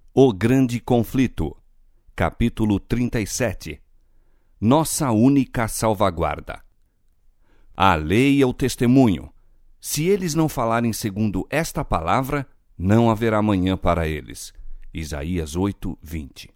O Grande Conflito, capítulo 37. Nossa única salvaguarda. A lei e o testemunho. Se eles não falarem segundo esta palavra, não haverá manhã para eles. Isaías 8:20.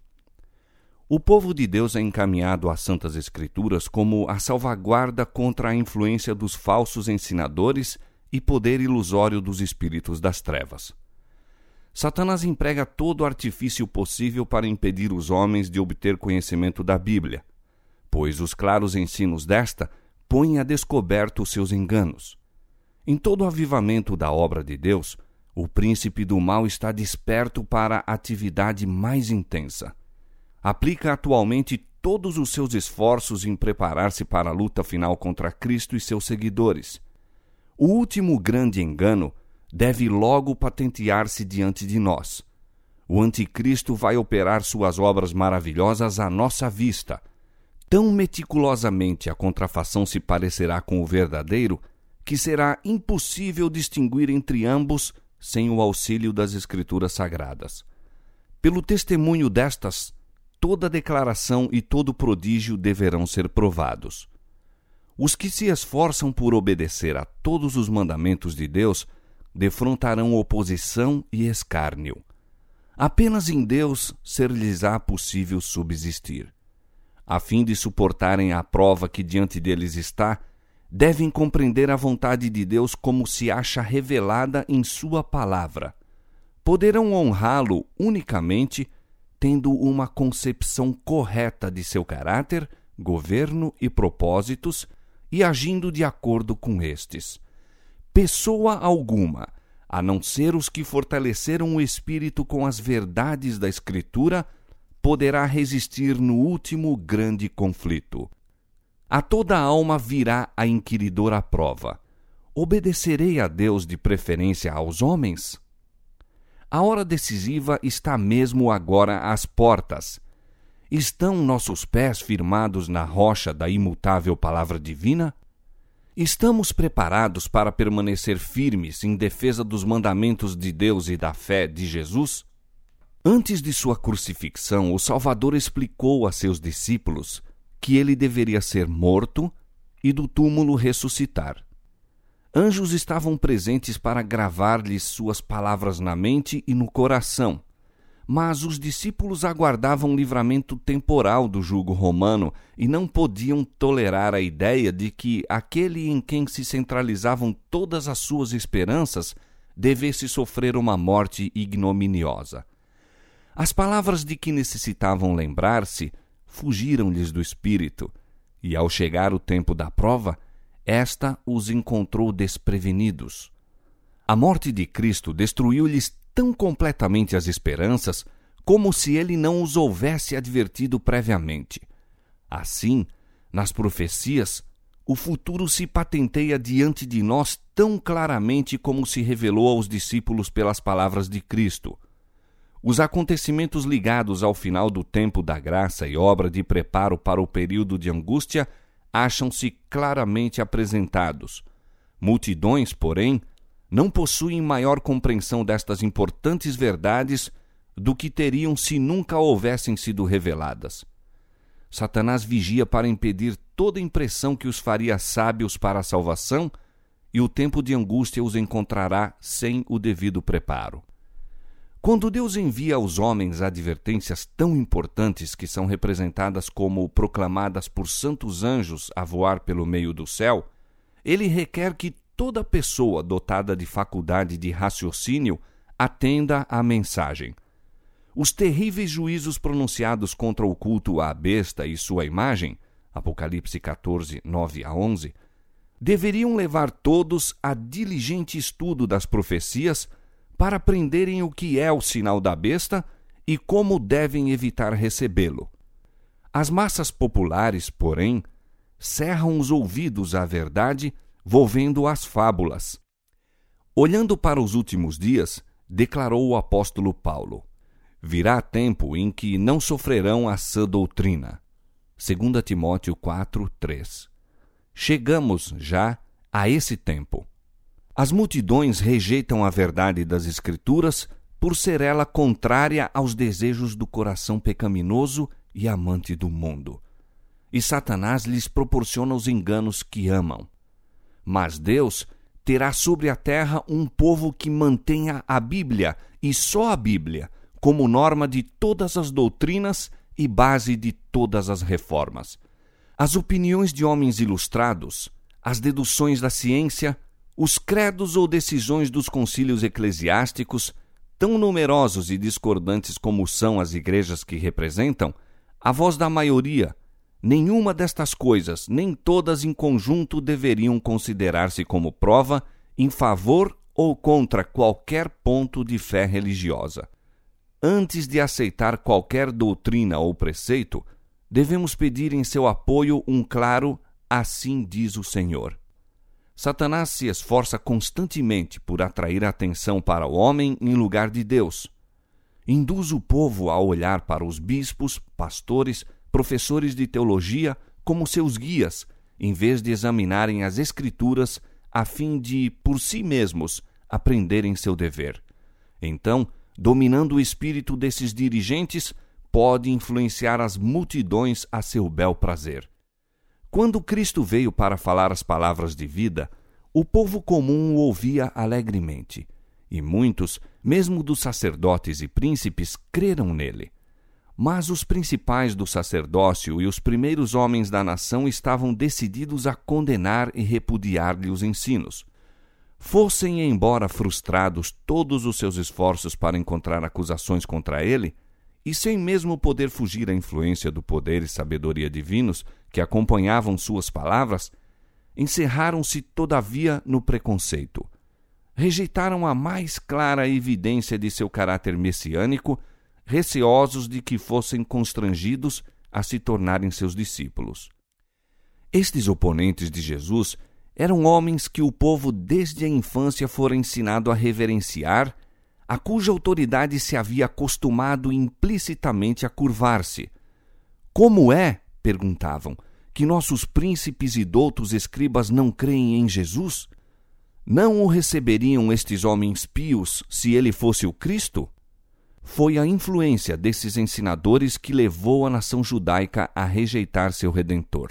O povo de Deus é encaminhado às Santas Escrituras como a salvaguarda contra a influência dos falsos ensinadores e poder ilusório dos espíritos das trevas. Satanás emprega todo o artifício possível para impedir os homens de obter conhecimento da Bíblia, pois os claros ensinos desta põem a descoberto os seus enganos. Em todo o avivamento da obra de Deus, o príncipe do mal está desperto para a atividade mais intensa. Aplica atualmente todos os seus esforços em preparar-se para a luta final contra Cristo e seus seguidores. O último grande engano deve logo patentear-se diante de nós. O anticristo vai operar suas obras maravilhosas à nossa vista. Tão meticulosamente a contrafação se parecerá com o verdadeiro, que será impossível distinguir entre ambos sem o auxílio das Escrituras Sagradas. Pelo testemunho destas, toda declaração e todo prodígio deverão ser provados. Os que se esforçam por obedecer a todos os mandamentos de Deus defrontarão oposição e escárnio. Apenas em Deus ser-lhes-á possível subsistir. A fim de suportarem a prova que diante deles está, devem compreender a vontade de Deus como se acha revelada em sua palavra. Poderão honrá-lo unicamente tendo uma concepção correta de seu caráter, governo e propósitos e agindo de acordo com estes. Pessoa alguma, a não ser os que fortaleceram o espírito com as verdades da Escritura, poderá resistir no último grande conflito. A toda alma virá a inquiridora prova. Obedecerei a Deus de preferência aos homens? A hora decisiva está mesmo agora às portas. Estão nossos pés firmados na rocha da imutável palavra divina? Estamos preparados para permanecer firmes em defesa dos mandamentos de Deus e da fé de Jesus? Antes de sua crucifixão, o Salvador explicou a seus discípulos que ele deveria ser morto e do túmulo ressuscitar. Anjos estavam presentes para gravar-lhes suas palavras na mente e no coração, mas os discípulos aguardavam livramento temporal do jugo romano e não podiam tolerar a ideia de que aquele em quem se centralizavam todas as suas esperanças devesse sofrer uma morte ignominiosa. As palavras de que necessitavam lembrar-se fugiram-lhes do espírito, e ao chegar o tempo da prova, esta os encontrou desprevenidos. A morte de Cristo destruiu-lhes tão completamente as esperanças como se ele não os houvesse advertido previamente. Assim, nas profecias, o futuro se patenteia diante de nós tão claramente como se revelou aos discípulos pelas palavras de Cristo. Os acontecimentos ligados ao final do tempo da graça e obra de preparo para o período de angústia acham-se claramente apresentados. Multidões, porém, não possuem maior compreensão destas importantes verdades do que teriam se nunca houvessem sido reveladas. Satanás vigia para impedir toda impressão que os faria sábios para a salvação, e o tempo de angústia os encontrará sem o devido preparo. Quando Deus envia aos homens advertências tão importantes que são representadas como proclamadas por santos anjos a voar pelo meio do céu, ele requer que toda pessoa dotada de faculdade de raciocínio atenda à mensagem. Os terríveis juízos pronunciados contra o culto à besta e sua imagem, Apocalipse 14, 9-11, deveriam levar todos a diligente estudo das profecias para aprenderem o que é o sinal da besta e como devem evitar recebê-lo. As massas populares, porém, cerram os ouvidos à verdade, volvendo às fábulas. Olhando para os últimos dias, declarou o apóstolo Paulo: virá tempo em que não sofrerão a sã doutrina. 2 Timóteo 4:3. Chegamos já a esse tempo. As multidões rejeitam a verdade das Escrituras por ser ela contrária aos desejos do coração pecaminoso e amante do mundo. E Satanás lhes proporciona os enganos que amam. Mas Deus terá sobre a terra um povo que mantenha a Bíblia, e só a Bíblia, como norma de todas as doutrinas e base de todas as reformas. As opiniões de homens ilustrados, as deduções da ciência, os credos ou decisões dos concílios eclesiásticos, tão numerosos e discordantes como são as igrejas que representam, a voz da maioria, nenhuma destas coisas, nem todas em conjunto deveriam considerar-se como prova em favor ou contra qualquer ponto de fé religiosa. Antes de aceitar qualquer doutrina ou preceito, devemos pedir em seu apoio um claro "assim diz o Senhor". Satanás se esforça constantemente por atrair a atenção para o homem em lugar de Deus. Induz o povo a olhar para os bispos, pastores, professores de teologia como seus guias, em vez de examinarem as Escrituras a fim de, por si mesmos, aprenderem seu dever. Então, dominando o espírito desses dirigentes, pode influenciar as multidões a seu bel prazer. Quando Cristo veio para falar as palavras de vida, o povo comum o ouvia alegremente, e muitos, mesmo dos sacerdotes e príncipes, creram nele. Mas os principais do sacerdócio e os primeiros homens da nação estavam decididos a condenar e repudiar-lhe os ensinos. Fossem embora frustrados todos os seus esforços para encontrar acusações contra ele, e sem mesmo poder fugir à influência do poder e sabedoria divinos que acompanhavam suas palavras, encerraram-se todavia no preconceito. Rejeitaram a mais clara evidência de seu caráter messiânico, receosos de que fossem constrangidos a se tornarem seus discípulos. Estes oponentes de Jesus eram homens que o povo desde a infância fora ensinado a reverenciar, a cuja autoridade se havia acostumado implicitamente a curvar-se. Como é, perguntavam, que nossos príncipes e doutos escribas não creem em Jesus? Não o receberiam estes homens pios se ele fosse o Cristo? Foi a influência desses ensinadores que levou a nação judaica a rejeitar seu Redentor.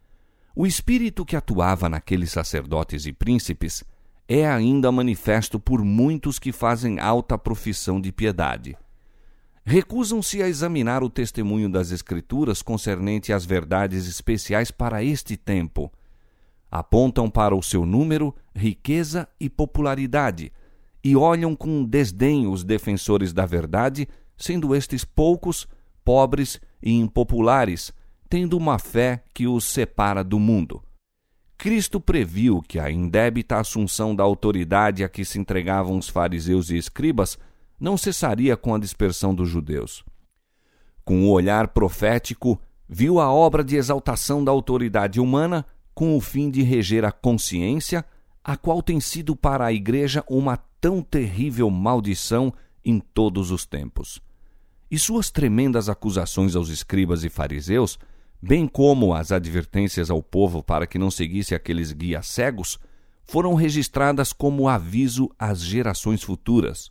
O espírito que atuava naqueles sacerdotes e príncipes é ainda manifesto por muitos que fazem alta profissão de piedade. Recusam-se a examinar o testemunho das Escrituras concernente às verdades especiais para este tempo. Apontam para o seu número, riqueza e popularidade, e olham com desdém os defensores da verdade, sendo estes poucos, pobres e impopulares, tendo uma fé que os separa do mundo. Cristo previu que a indébita assunção da autoridade a que se entregavam os fariseus e escribas não cessaria com a dispersão dos judeus. Com o olhar profético, viu a obra de exaltação da autoridade humana com o fim de reger a consciência, a qual tem sido para a Igreja uma tão terrível maldição em todos os tempos. E suas tremendas acusações aos escribas e fariseus, bem como as advertências ao povo para que não seguisse aqueles guias cegos, foram registradas como aviso às gerações futuras.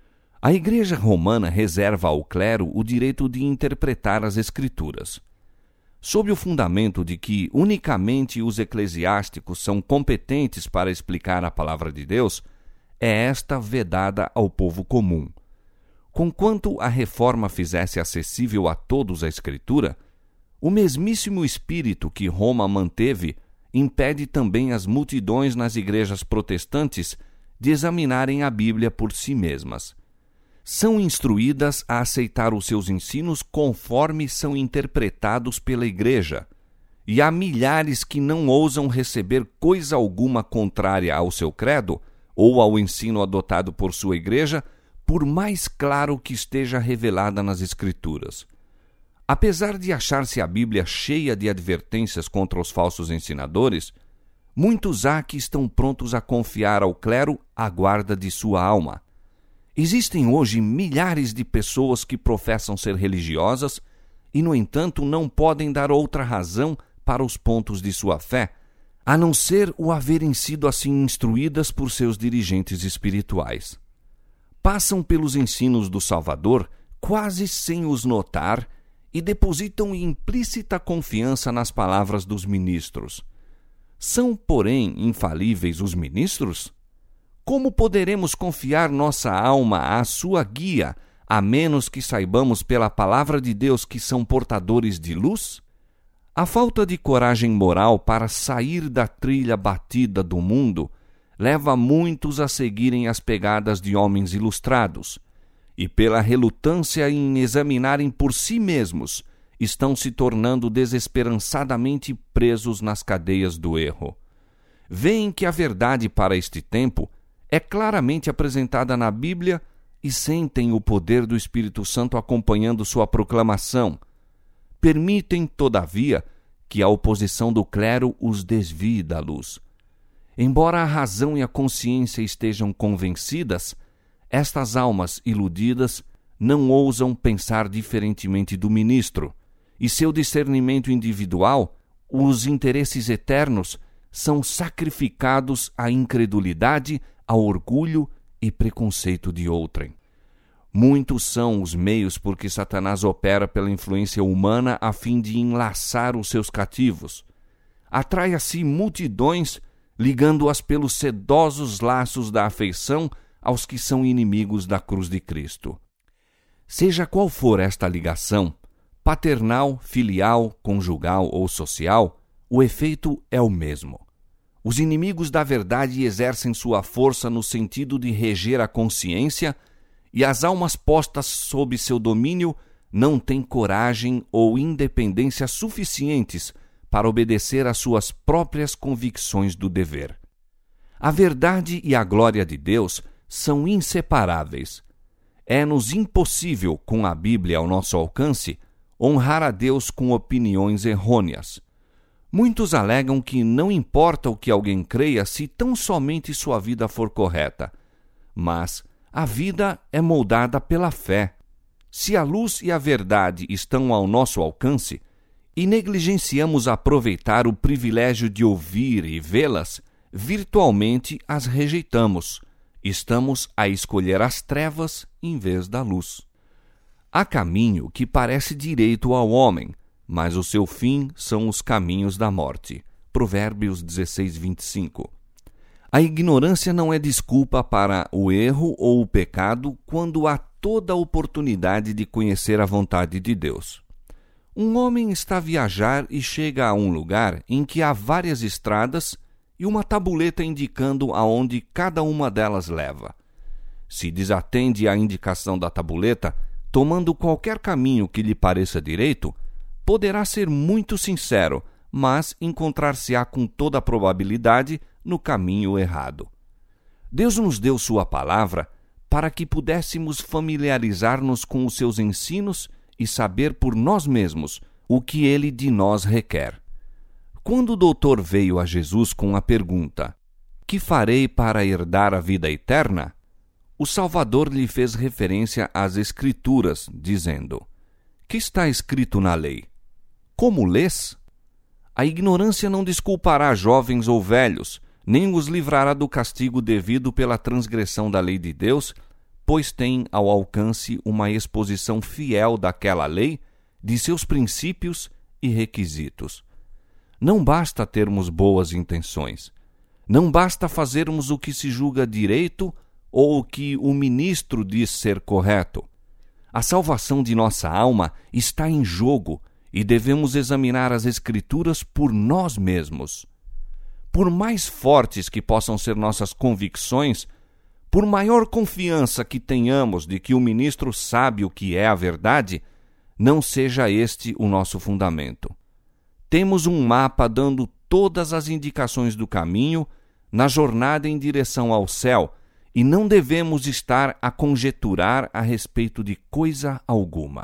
A Igreja Romana reserva ao clero o direito de interpretar as Escrituras. Sob o fundamento de que unicamente os eclesiásticos são competentes para explicar a palavra de Deus, é esta vedada ao povo comum. Conquanto a reforma fizesse acessível a todos a Escritura, o mesmíssimo espírito que Roma manteve impede também as multidões nas igrejas protestantes de examinarem a Bíblia por si mesmas. São instruídas a aceitar os seus ensinos conforme são interpretados pela Igreja, e há milhares que não ousam receber coisa alguma contrária ao seu credo ou ao ensino adotado por sua Igreja, por mais claro que esteja revelada nas Escrituras. Apesar de achar-se a Bíblia cheia de advertências contra os falsos ensinadores, muitos há que estão prontos a confiar ao clero a guarda de sua alma. Existem hoje milhares de pessoas que professam ser religiosas e, no entanto, não podem dar outra razão para os pontos de sua fé, a não ser o haverem sido assim instruídas por seus dirigentes espirituais. passam pelos ensinos do Salvador quase sem os notar e depositam implícita confiança nas palavras dos ministros. São, porém, infalíveis os ministros? Como poderemos confiar nossa alma à sua guia, a menos que saibamos pela palavra de Deus que são portadores de luz? A falta de coragem moral para sair da trilha batida do mundo leva muitos a seguirem as pegadas de homens ilustrados, e pela relutância em examinarem por si mesmos, estão se tornando desesperançadamente presos nas cadeias do erro. Veem que a verdade para este tempo é claramente apresentada na Bíblia e sentem o poder do Espírito Santo acompanhando sua proclamação. Permitem, todavia, que a oposição do clero os desvie da luz. Embora a razão e a consciência estejam convencidas, estas almas iludidas não ousam pensar diferentemente do ministro, e seu discernimento individual, os interesses eternos, são sacrificados à incredulidade, ao orgulho e preconceito de outrem. Muitos são os meios por que Satanás opera pela influência humana a fim de enlaçar os seus cativos. Atrai a si multidões, ligando-as pelos sedosos laços da afeição aos que são inimigos da cruz de Cristo. Seja qual for esta ligação, paternal, filial, conjugal ou social, o efeito é o mesmo. Os inimigos da verdade exercem sua força no sentido de reger a consciência, e as almas postas sob seu domínio não têm coragem ou independência suficientes para obedecer às suas próprias convicções do dever. A verdade e a glória de Deus são inseparáveis. É-nos impossível, com a Bíblia ao nosso alcance, honrar a Deus com opiniões errôneas. Muitos alegam que não importa o que alguém creia se tão somente sua vida for correta. Mas a vida é moldada pela fé. Se a luz e a verdade estão ao nosso alcance e negligenciamos aproveitar o privilégio de ouvir e vê-las, virtualmente as rejeitamos. Estamos a escolher as trevas em vez da luz. Há caminho que parece direito ao homem, mas o seu fim são os caminhos da morte. Provérbios 16:25. A ignorância não é desculpa para o erro ou o pecado quando há toda a oportunidade de conhecer a vontade de Deus. Um homem está a viajar e chega a um lugar em que há várias estradas e uma tabuleta indicando aonde cada uma delas leva. Se desatende à indicação da tabuleta, tomando qualquer caminho que lhe pareça direito, poderá ser muito sincero, mas encontrar-se-á com toda a probabilidade no caminho errado. Deus nos deu sua palavra para que pudéssemos familiarizar-nos com os seus ensinos e saber por nós mesmos o que ele de nós requer. Quando o doutor veio a Jesus com a pergunta: "Que farei para herdar a vida eterna?", o Salvador lhe fez referência às Escrituras, dizendo: "Que está escrito na lei? Como lês?" A ignorância não desculpará jovens ou velhos, nem os livrará do castigo devido pela transgressão da lei de Deus, pois tem ao alcance uma exposição fiel daquela lei, de seus princípios e requisitos. Não basta termos boas intenções. Não basta fazermos o que se julga direito ou o que o ministro diz ser correto. A salvação de nossa alma está em jogo e devemos examinar as Escrituras por nós mesmos. Por mais fortes que possam ser nossas convicções, por maior confiança que tenhamos de que o ministro sabe o que é a verdade, não seja este o nosso fundamento. Temos um mapa dando todas as indicações do caminho na jornada em direção ao céu e não devemos estar a conjeturar a respeito de coisa alguma.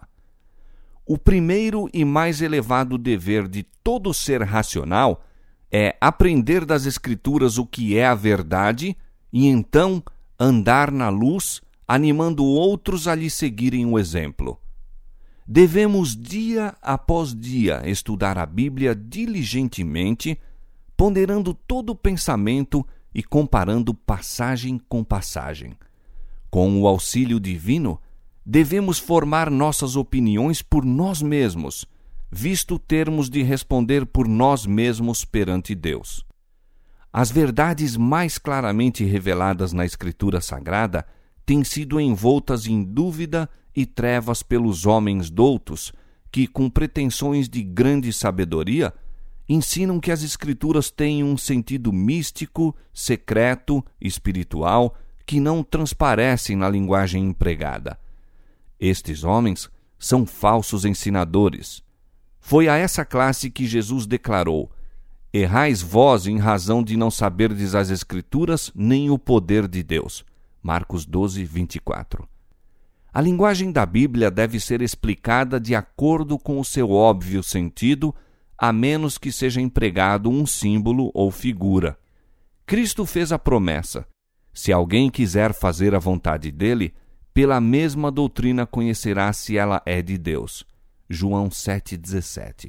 O primeiro e mais elevado dever de todo ser racional é aprender das Escrituras o que é a verdade e então andar na luz, animando outros a lhe seguirem o exemplo. Devemos dia após dia estudar a Bíblia diligentemente, ponderando todo o pensamento e comparando passagem com passagem. Com o auxílio divino, devemos formar nossas opiniões por nós mesmos, visto termos de responder por nós mesmos perante Deus. As verdades mais claramente reveladas na Escritura Sagrada têm sido envoltas em dúvida e trevas pelos homens doutos que, com pretensões de grande sabedoria, ensinam que as Escrituras têm um sentido místico, secreto, espiritual, que não transparecem na linguagem empregada. Estes homens são falsos ensinadores. Foi a essa classe que Jesus declarou: errais vós em razão de não saberdes as Escrituras nem o poder de Deus. Marcos 12, 24. A linguagem da Bíblia deve ser explicada de acordo com o seu óbvio sentido, a menos que seja empregado um símbolo ou figura. Cristo fez a promessa: se alguém quiser fazer a vontade dele, pela mesma doutrina conhecerá se ela é de Deus. João 7,17.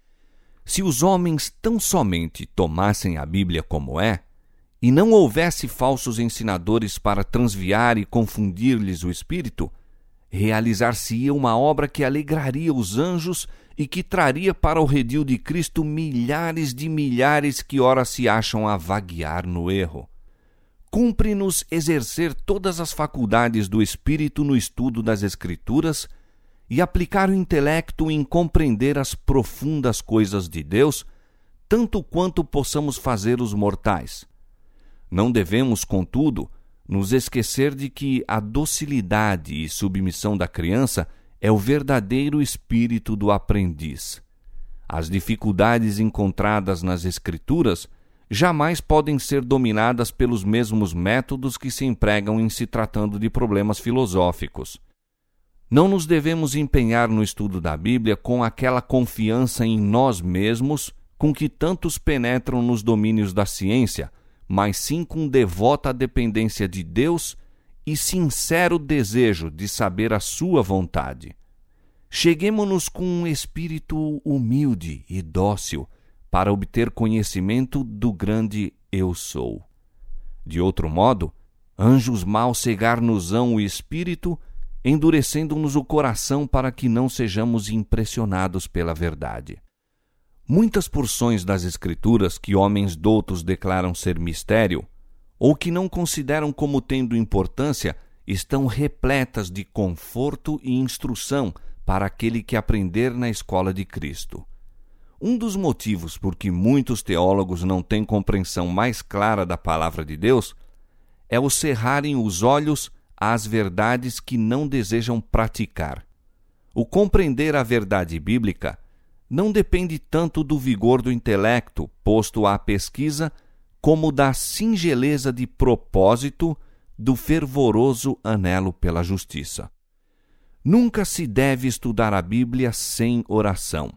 Se os homens tão somente tomassem a Bíblia como é, e não houvesse falsos ensinadores para transviar e confundir-lhes o espírito, realizar-se-ia uma obra que alegraria os anjos e que traria para o redil de Cristo milhares de milhares que ora se acham a vaguear no erro. Cumpre-nos exercer todas as faculdades do espírito no estudo das Escrituras e aplicar o intelecto em compreender as profundas coisas de Deus, tanto quanto possamos fazer os mortais. Não devemos, contudo, nos esquecer de que a docilidade e submissão da criança é o verdadeiro espírito do aprendiz. As dificuldades encontradas nas Escrituras jamais podem ser dominadas pelos mesmos métodos que se empregam em se tratando de problemas filosóficos. Não nos devemos empenhar no estudo da Bíblia com aquela confiança em nós mesmos com que tantos penetram nos domínios da ciência, mas sim com devota dependência de Deus e sincero desejo de saber a sua vontade. Cheguemo-nos com um espírito humilde e dócil para obter conhecimento do grande Eu Sou. De outro modo, anjos maus cegar-nos-ão o espírito, endurecendo-nos o coração para que não sejamos impressionados pela verdade. Muitas porções das Escrituras que homens doutos declaram ser mistério, ou que não consideram como tendo importância, estão repletas de conforto e instrução para aquele que aprender na escola de Cristo. Um dos motivos por que muitos teólogos não têm compreensão mais clara da palavra de Deus é o cerrarem os olhos às verdades que não desejam praticar. O compreender a verdade bíblica não depende tanto do vigor do intelecto posto à pesquisa, como da singeleza de propósito, do fervoroso anelo pela justiça. Nunca se deve estudar a Bíblia sem oração.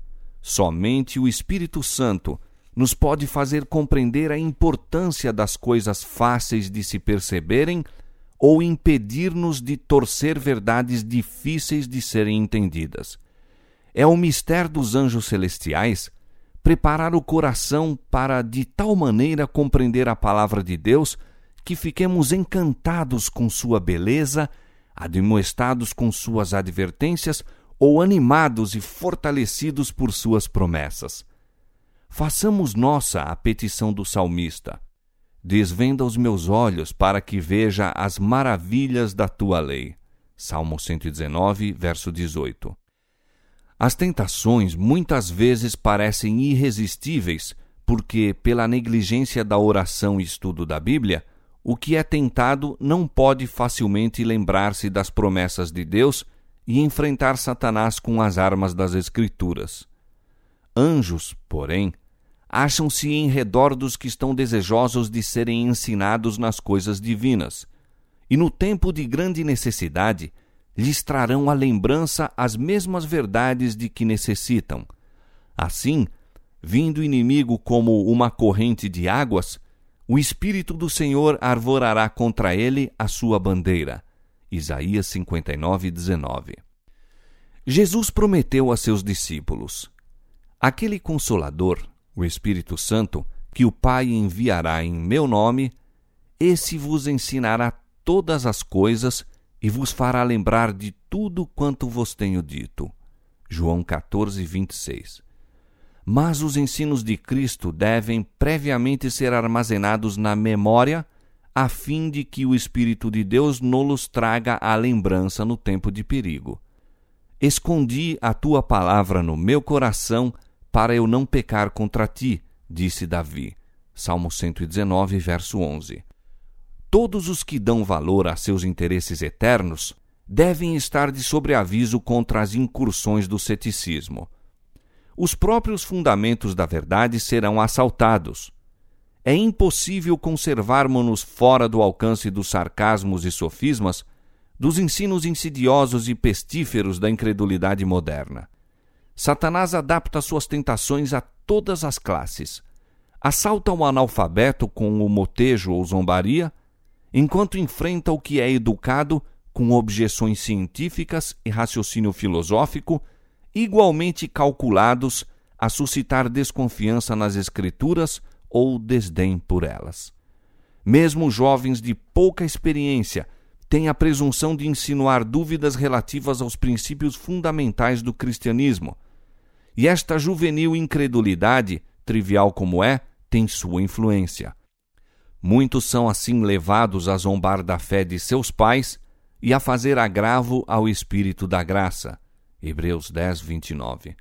Somente o Espírito Santo nos pode fazer compreender a importância das coisas fáceis de se perceberem ou impedir-nos de torcer verdades difíceis de serem entendidas. É o mistério dos anjos celestiais preparar o coração para de tal maneira compreender a palavra de Deus que fiquemos encantados com sua beleza, admoestados com suas advertências ou animados e fortalecidos por suas promessas. Façamos nossa a petição do salmista: desvenda os meus olhos para que veja as maravilhas da tua lei. Salmo 119, verso 18. As tentações muitas vezes parecem irresistíveis, porque, pela negligência da oração e estudo da Bíblia, o que é tentado não pode facilmente lembrar-se das promessas de Deus e enfrentar Satanás com as armas das Escrituras. Anjos, porém, acham-se em redor dos que estão desejosos de serem ensinados nas coisas divinas, e no tempo de grande necessidade lhes trarão à lembrança as mesmas verdades de que necessitam. Assim, vindo o inimigo como uma corrente de águas, o Espírito do Senhor arvorará contra ele a sua bandeira. Isaías 59, 19. Jesus prometeu a seus discípulos: aquele Consolador, o Espírito Santo, que o Pai enviará em meu nome, esse vos ensinará todas as coisas e vos fará lembrar de tudo quanto vos tenho dito. João 14, 26. Mas os ensinos de Cristo devem previamente ser armazenados na memória, a fim de que o Espírito de Deus nos traga à lembrança no tempo de perigo. Escondi a tua palavra no meu coração, para eu não pecar contra ti, disse Davi. Salmo 119, verso 11. Todos os que dão valor a seus interesses eternos devem estar de sobreaviso contra as incursões do ceticismo. Os próprios fundamentos da verdade serão assaltados. É impossível conservarmos-nos fora do alcance dos sarcasmos e sofismas, dos ensinos insidiosos e pestíferos da incredulidade moderna. Satanás adapta suas tentações a todas as classes. Assalta o analfabeto com o motejo ou zombaria, enquanto enfrenta o que é educado com objeções científicas e raciocínio filosófico, igualmente calculados a suscitar desconfiança nas Escrituras ou desdém por elas. Mesmo jovens de pouca experiência têm a presunção de insinuar dúvidas relativas aos princípios fundamentais do cristianismo, e esta juvenil incredulidade, trivial como é, tem sua influência. Muitos são assim levados a zombar da fé de seus pais e a fazer agravo ao Espírito da graça. Hebreus 10, 29.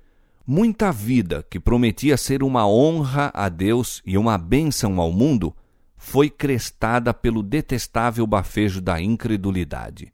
Muita vida que prometia ser uma honra a Deus e uma bênção ao mundo foi crestada pelo detestável bafejo da incredulidade.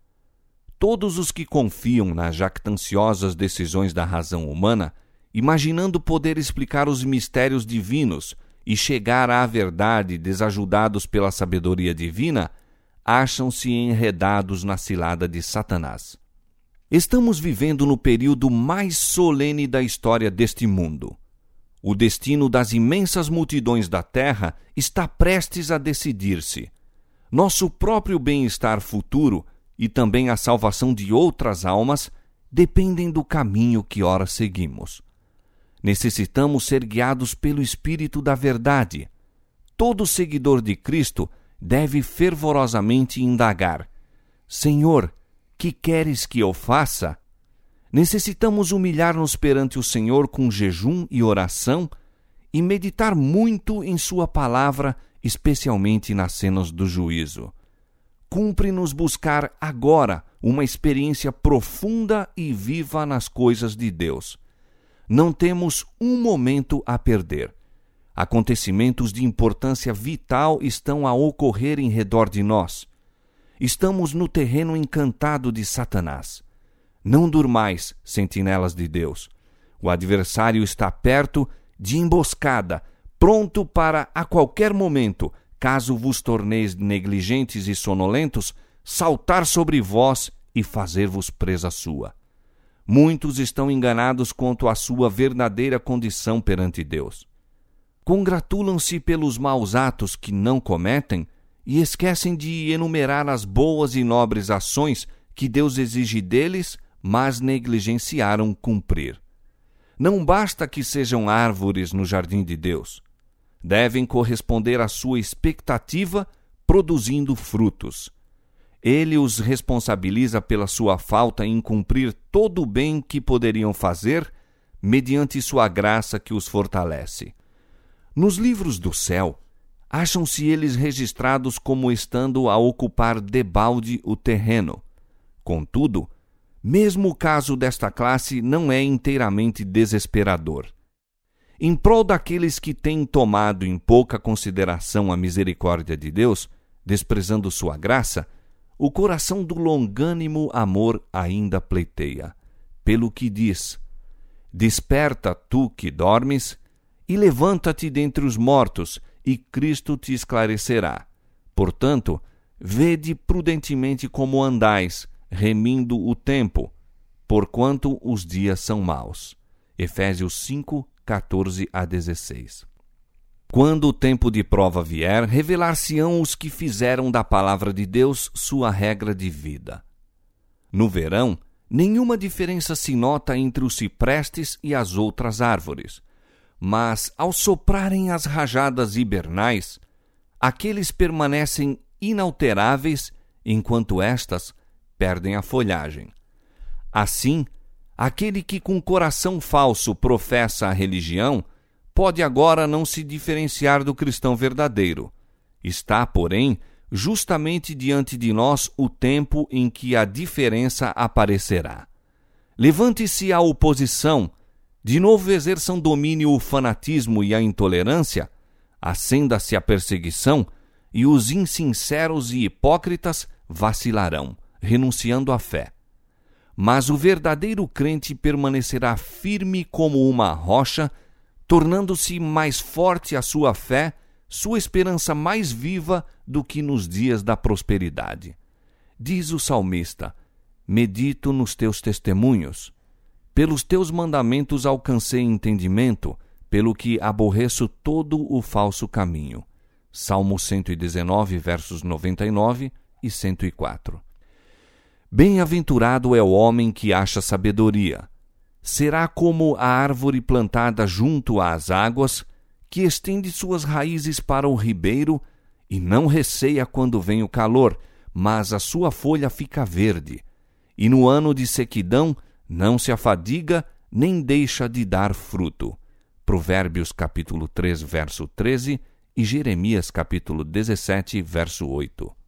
Todos os que confiam nas jactanciosas decisões da razão humana, imaginando poder explicar os mistérios divinos e chegar à verdade desajudados pela sabedoria divina, acham-se enredados na cilada de Satanás. Estamos vivendo no período mais solene da história deste mundo. O destino das imensas multidões da Terra está prestes a decidir-se. Nosso próprio bem-estar futuro e também a salvação de outras almas dependem do caminho que ora seguimos. Necessitamos ser guiados pelo Espírito da verdade. Todo seguidor de Cristo deve fervorosamente indagar: Senhor, que queres que eu faça? Necessitamos humilhar-nos perante o Senhor com jejum e oração e meditar muito em sua palavra, especialmente nas cenas do juízo. Cumpre-nos buscar agora uma experiência profunda e viva nas coisas de Deus. Não temos um momento a perder. Acontecimentos de importância vital estão a ocorrer em redor de nós. Estamos no terreno encantado de Satanás. Não durmais, sentinelas de Deus. O adversário está perto, de emboscada, pronto para, a qualquer momento, caso vos torneis negligentes e sonolentos, saltar sobre vós e fazer-vos presa sua. Muitos estão enganados quanto à sua verdadeira condição perante Deus. Congratulam-se pelos maus atos que não cometem e esquecem de enumerar as boas e nobres ações que Deus exige deles, mas negligenciaram cumprir. Não basta que sejam árvores no jardim de Deus. Devem corresponder à sua expectativa, produzindo frutos. Ele os responsabiliza pela sua falta em cumprir todo o bem que poderiam fazer, mediante sua graça que os fortalece. Nos livros do céu, acham-se eles registrados como estando a ocupar debalde o terreno. Contudo, mesmo o caso desta classe não é inteiramente desesperador. Em prol daqueles que têm tomado em pouca consideração a misericórdia de Deus, desprezando sua graça, o coração do longânimo amor ainda pleiteia, pelo que diz: Desperta tu que dormes, e levanta-te dentre os mortos, e Cristo te esclarecerá. Portanto, vede prudentemente como andais, remindo o tempo, porquanto os dias são maus. Efésios 5, 14 a 16. Quando o tempo de prova vier, revelar-se-ão os que fizeram da palavra de Deus sua regra de vida. No verão, nenhuma diferença se nota entre os ciprestes e as outras árvores, mas, ao soprarem as rajadas hibernais, aqueles permanecem inalteráveis enquanto estas perdem a folhagem. Assim, aquele que com coração falso professa a religião pode agora não se diferenciar do cristão verdadeiro. Está, porém, justamente diante de nós o tempo em que a diferença aparecerá. Levante-se a oposição, de novo exerçam domínio o fanatismo e a intolerância, acenda-se a perseguição, e os insinceros e hipócritas vacilarão, renunciando à fé. Mas o verdadeiro crente permanecerá firme como uma rocha, tornando-se mais forte a sua fé, sua esperança mais viva do que nos dias da prosperidade. Diz o salmista: medito nos teus testemunhos. Pelos teus mandamentos alcancei entendimento, pelo que aborreço todo o falso caminho. Salmo 119, versos 99 e 104. Bem-aventurado é o homem que acha sabedoria. Será como a árvore plantada junto às águas, que estende suas raízes para o ribeiro e não receia quando vem o calor, mas a sua folha fica verde. E no ano de sequidão não se afadiga, nem deixa de dar fruto. Provérbios capítulo 3, verso 13 e Jeremias capítulo 17, verso 8.